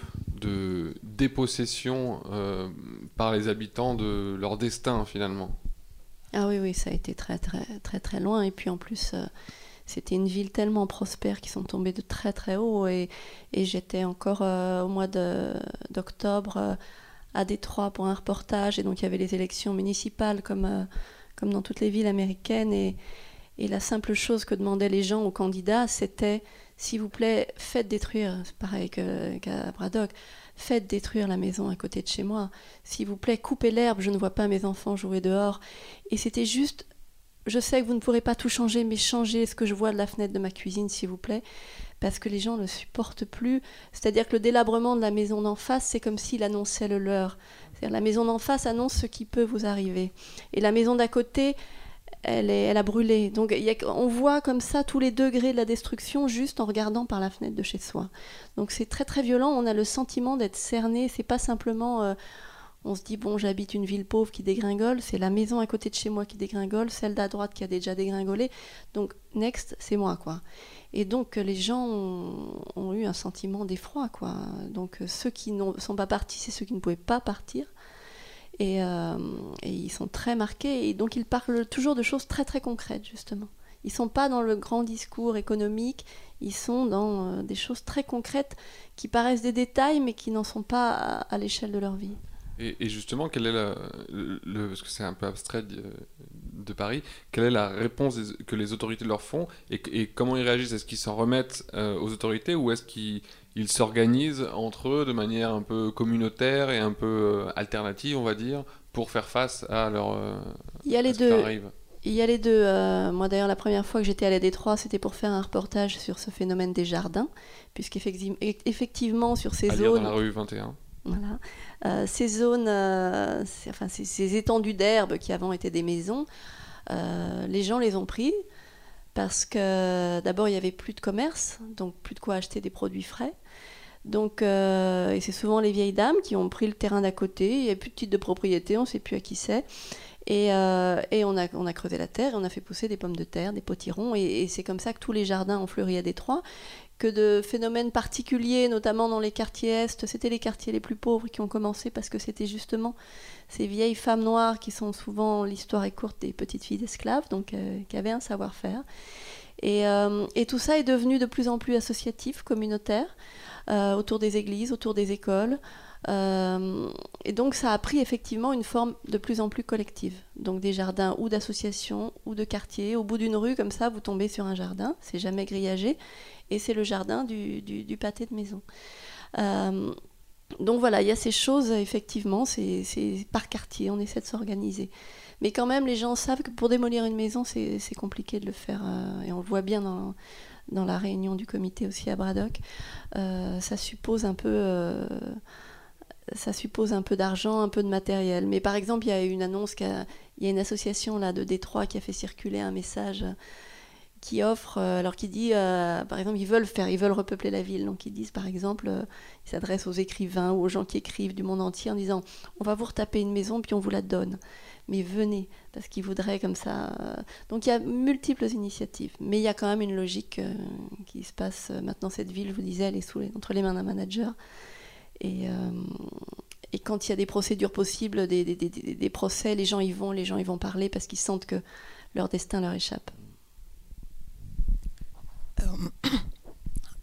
[SPEAKER 1] de dépossession euh, par les habitants de leur destin finalement?
[SPEAKER 4] Ah oui, oui, ça a été très très très très loin, et puis en plus... Euh... C'était une ville tellement prospère qu'ils sont tombés de très très haut, et, et j'étais encore euh, au mois de, d'octobre euh, à Détroit pour un reportage, et donc il y avait les élections municipales comme, euh, comme dans toutes les villes américaines, et, et la simple chose que demandaient les gens aux candidats, c'était s'il vous plaît, faites détruire, c'est pareil que, qu'à Braddock, faites détruire la maison à côté de chez moi, s'il vous plaît, coupez l'herbe, je ne vois pas mes enfants jouer dehors. Et c'était juste... Je sais que vous ne pourrez pas tout changer, mais changez ce que je vois de la fenêtre de ma cuisine, s'il vous plaît, parce que les gens ne supportent plus. C'est-à-dire que le délabrement de la maison d'en face, c'est comme s'il annonçait le leur. C'est-à-dire la maison d'en face annonce ce qui peut vous arriver. Et la maison d'à côté, elle, est, elle a brûlé. Donc y a, on voit comme ça tous les degrés de la destruction juste en regardant par la fenêtre de chez soi. Donc c'est très très violent, on a le sentiment d'être cerné, c'est pas simplement... Euh, on se dit, bon, j'habite une ville pauvre qui dégringole, c'est la maison à côté de chez moi qui dégringole, celle d'à droite qui a déjà dégringolé, donc next, c'est moi, quoi. Et donc les gens ont, ont eu un sentiment d'effroi, quoi. Donc ceux qui ne sont pas partis, c'est ceux qui ne pouvaient pas partir, et, euh, et ils sont très marqués, et donc ils parlent toujours de choses très très concrètes, justement. Ils ne sont pas dans le grand discours économique, ils sont dans euh, des choses très concrètes qui paraissent des détails, mais qui n'en sont pas à, à l'échelle de leur vie.
[SPEAKER 1] Et, et justement, quelle est la, le, le, parce que c'est un peu abstrait de, de Paris, quelle est la réponse des, que les autorités leur font, et, et comment ils réagissent? Est-ce qu'ils s'en remettent euh, aux autorités, ou est-ce qu'ils ils s'organisent entre eux de manière un peu communautaire et un peu euh, alternative, on va dire, pour faire face à leur euh,
[SPEAKER 4] Il y a les
[SPEAKER 1] à ce qui
[SPEAKER 4] deux.
[SPEAKER 1] leur arrive?
[SPEAKER 4] Il y a les deux. Euh, moi, d'ailleurs, la première fois que j'étais allée à Détroit, c'était pour faire un reportage sur ce phénomène des jardins, puisqu'effectivement, sur ces
[SPEAKER 1] à
[SPEAKER 4] zones...
[SPEAKER 1] lire dans la rue vingt et un.
[SPEAKER 4] Voilà. Euh, ces zones, euh, enfin, ces, ces étendues d'herbe qui avant étaient des maisons, euh, les gens les ont pris parce que d'abord il n'y avait plus de commerce, donc plus de quoi acheter des produits frais. Donc, euh, et c'est souvent les vieilles dames qui ont pris le terrain d'à côté, il n'y a plus de titre de propriété, on ne sait plus à qui c'est. Et, euh, et on, a, on a creusé la terre et on a fait pousser des pommes de terre, des potirons, et, et c'est comme ça que tous les jardins ont fleuri à Détroit. Que de phénomènes particuliers, notamment dans les quartiers Est, c'était les quartiers les plus pauvres qui ont commencé parce que c'était justement ces vieilles femmes noires qui sont souvent, l'histoire est courte, des petites filles d'esclaves, donc euh, qui avaient un savoir-faire. Et, euh, et tout ça est devenu de plus en plus associatif, communautaire, euh, autour des églises, autour des écoles. Euh, et donc ça a pris effectivement une forme de plus en plus collective. Donc des jardins ou d'associations ou de quartiers. Au bout d'une rue, comme ça, vous tombez sur un jardin, c'est jamais grillagé. Et c'est le jardin du, du, du pâté de maison. Euh, donc voilà, il y a ces choses, effectivement, c'est, c'est par quartier, on essaie de s'organiser. Mais quand même, les gens savent que pour démolir une maison, c'est, c'est compliqué de le faire. Euh, et on le voit bien dans, dans la réunion du comité aussi à Braddock. Euh, ça suppose un peu... Euh, ça suppose un peu d'argent, un peu de matériel. Mais par exemple, il y a une annonce, il y a une association là, de Détroit qui a fait circuler un message... qui offre, euh, alors qui dit, euh, par exemple, ils veulent faire, ils veulent repeupler la ville. Donc ils disent, par exemple, euh, ils s'adressent aux écrivains ou aux gens qui écrivent du monde entier en disant, on va vous retaper une maison puis on vous la donne. Mais venez, parce qu'ils voudraient comme ça. Euh... Donc il y a multiples initiatives, mais il y a quand même une logique euh, qui se passe. Maintenant, cette ville, je vous disais, elle est sous les, entre les mains d'un manager. Et, euh, et quand il y a des procédures possibles, des, des, des, des procès, les gens y vont, les gens y vont parler parce qu'ils sentent que leur destin leur échappe.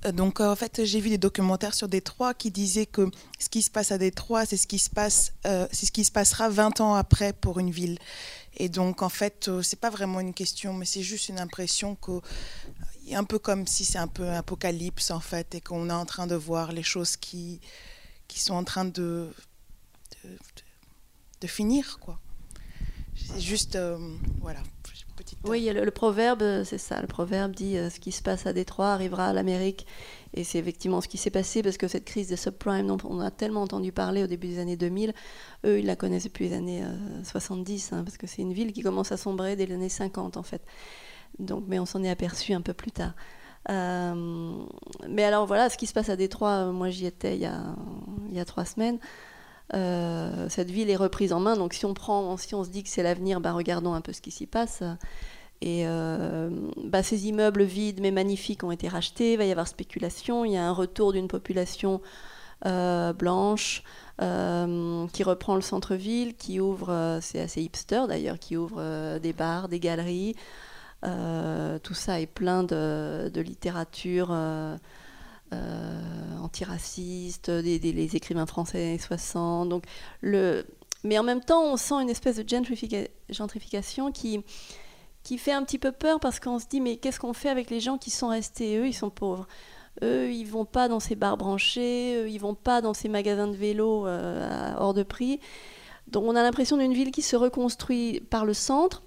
[SPEAKER 10] Donc en fait, j'ai vu des documentaires sur Détroit qui disaient que ce qui se passe à Détroit, c'est ce qui se passe, euh, c'est ce qui se passera vingt ans après pour une ville. Et donc en fait, euh, c'est pas vraiment une question, mais c'est juste une impression que, un peu comme si c'est un peu un apocalypse en fait, et qu'on est en train de voir les choses qui, qui sont en train de, de, de, de finir, quoi. C'est juste, euh, voilà. Petite...
[SPEAKER 4] Oui, il y a le, le proverbe, c'est ça. Le proverbe dit euh, ce qui se passe à Détroit arrivera à l'Amérique. Et c'est effectivement ce qui s'est passé, parce que cette crise des subprimes, dont on a tellement entendu parler au début des années deux mille, eux, ils la connaissent depuis les années euh, soixante-dix, hein, parce que c'est une ville qui commence à sombrer dès les années cinquante, en fait. Donc, mais on s'en est aperçu un peu plus tard. Euh, mais alors, voilà, ce qui se passe à Détroit, moi, j'y étais il y a, il y a trois semaines. Euh, cette ville est reprise en main, donc si on prend, si on se dit que c'est l'avenir, bah regardons un peu ce qui s'y passe. Et euh, bah ces immeubles vides mais magnifiques ont été rachetés. Il va y avoir spéculation. Il y a un retour d'une population euh, blanche euh, qui reprend le centre-ville, qui ouvre, euh, c'est assez hipster d'ailleurs, qui ouvre euh, des bars, des galeries. Euh, tout ça est plein de, de littérature. Euh, Euh, antiraciste, des, des, les écrivains français des années soixante. Donc le... Mais en même temps, on sent une espèce de gentrifica... gentrification qui, qui fait un petit peu peur, parce qu'on se dit, mais qu'est-ce qu'on fait avec les gens qui sont restés? Eux, ils sont pauvres. Eux, ils ne vont pas dans ces bars branchés, eux, ils ne vont pas dans ces magasins de vélos euh, hors de prix. Donc on a l'impression d'une ville qui se reconstruit par le centre,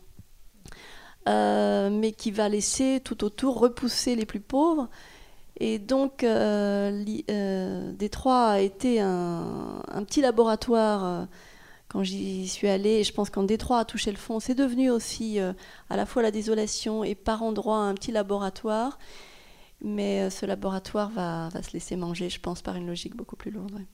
[SPEAKER 4] euh, mais qui va laisser tout autour repousser les plus pauvres. Et donc, euh, euh, Détroit a été un, un petit laboratoire euh, quand j'y suis allée. Et je pense que quand Détroit a touché le fond, c'est devenu aussi euh, à la fois la désolation et par endroits un petit laboratoire. Mais euh, ce laboratoire va, va se laisser manger, je pense, par une logique beaucoup plus lourde. Ouais.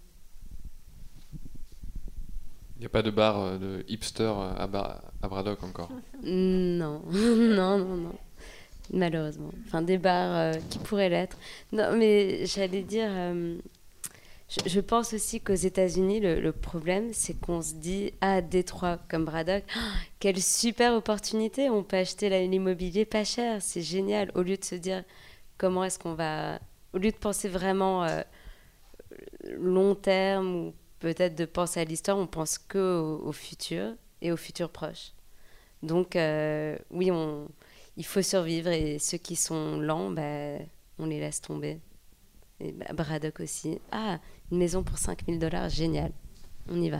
[SPEAKER 1] Il n'y a pas de bar de hipster à, Bar- à Braddock encore?
[SPEAKER 2] Non, non, non, non. Malheureusement. Enfin, des bars euh, qui pourraient l'être. Non, mais j'allais dire... Euh, je, je pense aussi qu'aux États-Unis, le, le problème, c'est qu'on se dit, ah, Détroit, comme Braddock, oh, quelle super opportunité, on peut acheter là, l'immobilier pas cher, c'est génial. Au lieu de se dire, comment est-ce qu'on va... Au lieu de penser vraiment euh, long terme, ou peut-être de penser à l'histoire, on pense qu'au au futur et au futur proche. Donc, euh, oui, on... il faut survivre, et ceux qui sont lents, bah, on les laisse tomber. Et bah, Braddock aussi. Ah, une maison pour cinq mille dollars, génial. On y va.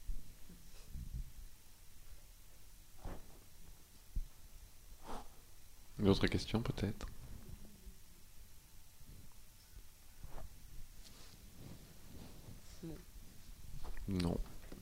[SPEAKER 1] D'autres questions peut-être? Non.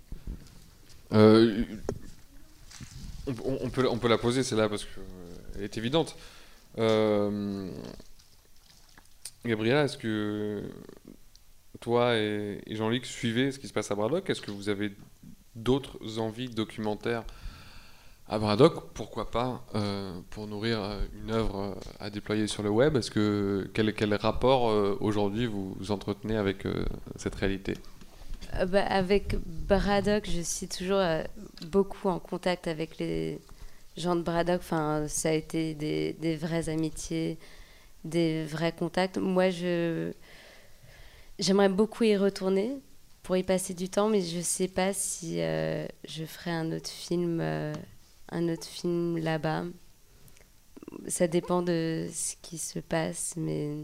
[SPEAKER 1] Euh, on, on, peut, on peut la poser, celle-là, parce qu'elle est évidente. Euh, Gabriela, est-ce que toi et, et Jean-Luc suivez ce qui se passe à Braddock? Est-ce que vous avez d'autres envies documentaires à Braddock? Pourquoi pas euh, pour nourrir une œuvre à déployer sur le web? Est-ce que quel, quel rapport euh, aujourd'hui vous, vous entretenez avec euh, cette réalité?
[SPEAKER 2] euh, bah, Avec Braddock, je suis toujours euh, beaucoup en contact avec les gens de Braddock. Enfin, ça a été des, des vraies amitiés, des vrais contacts. Moi, je j'aimerais beaucoup y retourner pour y passer du temps, mais je sais pas si euh, je ferai un autre film, euh, un autre film là-bas. Ça dépend de ce qui se passe, mais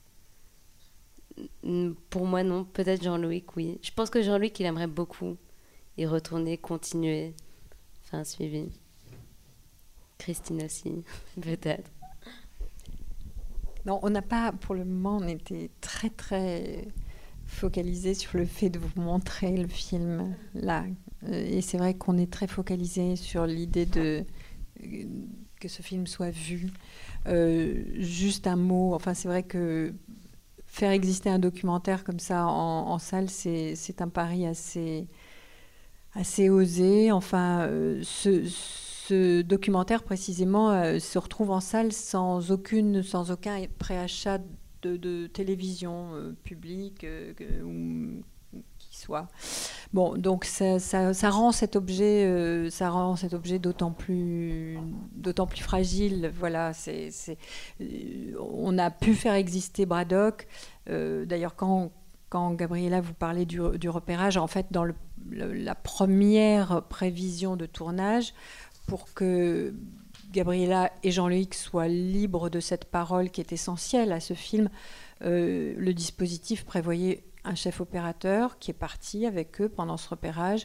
[SPEAKER 2] pour moi non. Peut-être Jean-Louis, oui. Je pense que Jean-Louis, il aimerait beaucoup y retourner, continuer, faire un suivi. Christine aussi, peut-être.
[SPEAKER 3] Non, on n'a pas, pour le moment, on était très très focalisé sur le fait de vous montrer le film là. Et c'est vrai qu'on est très focalisé sur l'idée de que ce film soit vu. Euh, juste un mot, enfin c'est vrai que faire exister un documentaire comme ça en, en salle, c'est, c'est un pari assez, assez osé. Enfin, euh, ce, ce documentaire précisément euh, se retrouve en salle sans, aucune, sans aucun préachat de, de télévision euh, publique euh, que, ou, qui soit. Bon, donc ça, ça, ça rend cet objet, euh, ça rend cet objet d'autant plus, d'autant plus fragile. Voilà, c'est, c'est, euh, on a pu faire exister Braddock. Euh, d'ailleurs, quand Quand Gabriella vous parlait du, du repérage, en fait, dans le, le, la première prévision de tournage, pour que Gabriella et Jean-Loïc soient libres de cette parole qui est essentielle à ce film, euh, le dispositif prévoyait un chef opérateur qui est parti avec eux pendant ce repérage,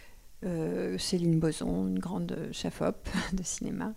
[SPEAKER 3] euh, Céline Boson, une grande chef-op de cinéma.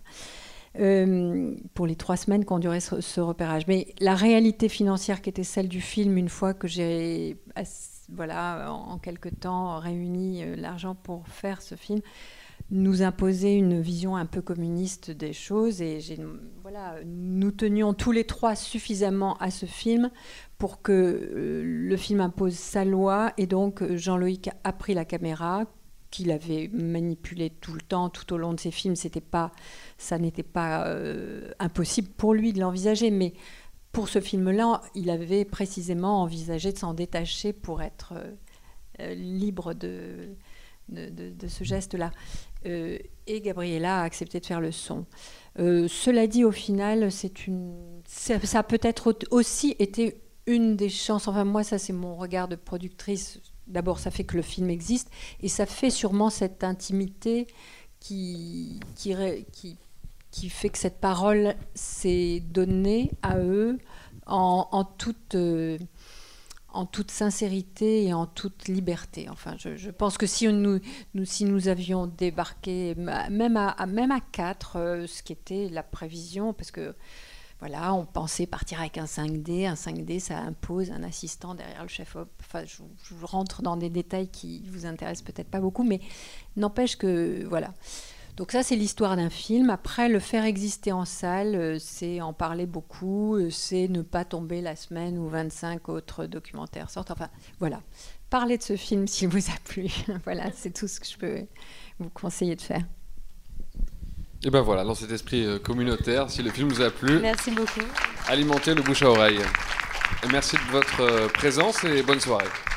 [SPEAKER 3] Euh, pour les trois semaines qu'ont duré ce, ce repérage. Mais la réalité financière qui était celle du film, une fois que j'ai, voilà, en, en quelque temps réuni euh, l'argent pour faire ce film, nous imposait une vision un peu communiste des choses. Et j'ai, voilà, nous tenions tous les trois suffisamment à ce film pour que euh, le film impose sa loi. Et donc Jean-Loïc a pris la caméra, qu'il avait manipulé tout le temps, tout au long de ses films. C'était pas, ça n'était pas euh, impossible pour lui de l'envisager, mais pour ce film-là, il avait précisément envisagé de s'en détacher pour être euh, libre de, de, de, de ce geste-là. Euh, et Gabriella a accepté de faire le son. Euh, cela dit, au final, c'est une, ça, ça a peut-être aussi été une des chances, enfin moi, ça c'est mon regard de productrice. D'abord, ça fait que le film existe et ça fait sûrement cette intimité qui, qui, qui, qui fait que cette parole s'est donnée à eux en, en, toute, euh, en toute sincérité et en toute liberté. Enfin, je, je pense que si nous, nous, si nous avions débarqué, même à, même à quatre, euh, ce qui était la prévision, parce que voilà, on pensait partir avec un cinq D. Un cinq D, ça impose un assistant derrière le chef-op. Enfin, je, je rentre dans des détails qui vous intéressent peut-être pas beaucoup, mais n'empêche que, voilà. Donc ça, c'est l'histoire d'un film. Après, le faire exister en salle, c'est en parler beaucoup, c'est ne pas tomber la semaine où vingt-cinq autres documentaires sortent. Enfin, voilà. Parlez de ce film s'il vous a plu. Voilà, c'est tout ce que je peux vous conseiller de faire.
[SPEAKER 1] Et ben voilà, dans cet esprit communautaire, si le film vous a plu,
[SPEAKER 2] merci beaucoup.
[SPEAKER 1] Alimentez le bouche à oreille. Et merci de votre présence et bonne soirée.